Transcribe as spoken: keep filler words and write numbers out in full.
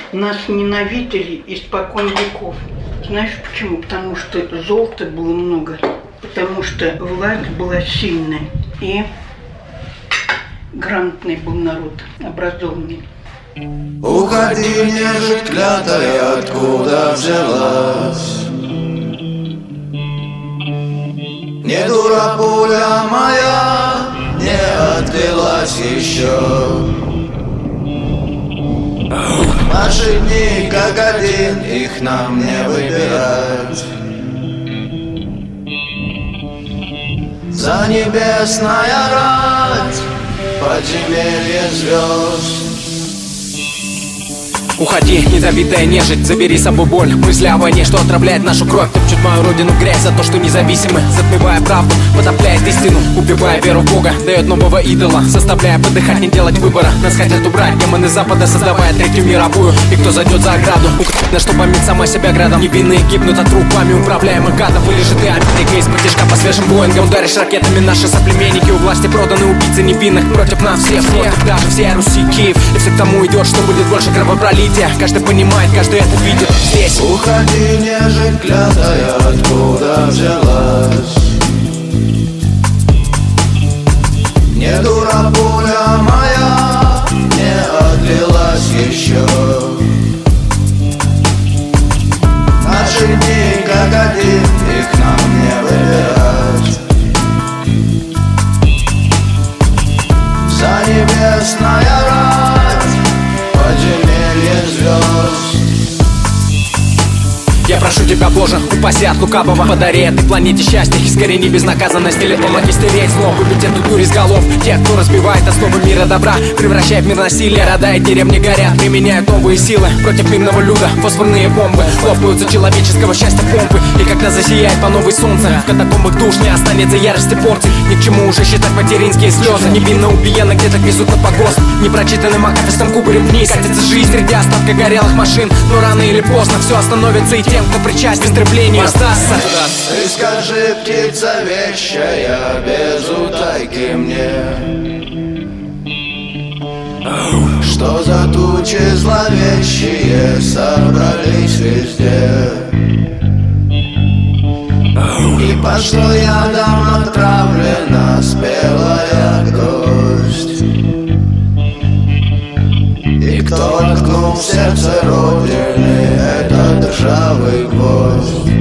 Нас ненавидели испокон веков. Знаешь почему? Потому что золота было много, потому что власть была сильная, и грамотный был народ, образованный. Уходи, нежить клятая, откуда взялась? Не дура пуля моя, не отвелась еще. Наши дни как один, их нам не выбирать. За небесная рать, подземелье звезд. Уходи, недобитая нежить, забери с собой боль. Мысли о войне, что отравляет нашу кровь, топчет мою родину в грязь за то, что независимы. Затмевая правду, потопляет истину, убивая веру в Бога, дает нового идола, заставляя подыхать, не делать выбора. Нас хотят убрать демоны Запада, создавая третью мировую. И кто зайдет за ограду, на что помнит сама себя градом. Невинные гибнут от рук вами управляемых гадов. Вылежит и Америка из-под тяжка по свежим Боингам. Ударишь ракетами, наши соплеменники у власти проданы, убийцы невинных. Против нас всех, против даже всей Руси, Киев. И все к тому идет, что будет больше кровопролития. Каждый понимает, каждый это видит здесь. Уходи, нежить клятая, откуда взялась? Не дура пуля моя, не отлилась еще. Наши дни как один, их нам не выбирать. За небесная рать, подземелье звезд. Я прошу тебя, Боже, упаси от лукавого. Подари этой планете счастье, искорени безнаказанность. Или помоги стереть зло, выбить эту дурь из голов тех, кто разбивает основы мира добра, превращая в мир насилие. Рода и деревни горят, применяют новые силы против мирного люда. Фосфорные бомбы лопаются человеческого счастья помпы. И когда засияет по новой солнце, в катакомбах душ не останется ярости порций. Ни к чему уже считать материнские слезы. Невинно убиенных где-то везут на погост, непрочитанным акафистом кубарем вниз. Катится жизнь среди остатка горелых машин, но рано или поздно все остановится, и тем, кто причастен к истреблению, остаться. Ты скажи, птица вещая, без утайки мне, что за тучи зловещие собрались везде, и по что ядом отравлена спелая гость. И кто воткнул в сердце Родины этот ржавый гвоздь?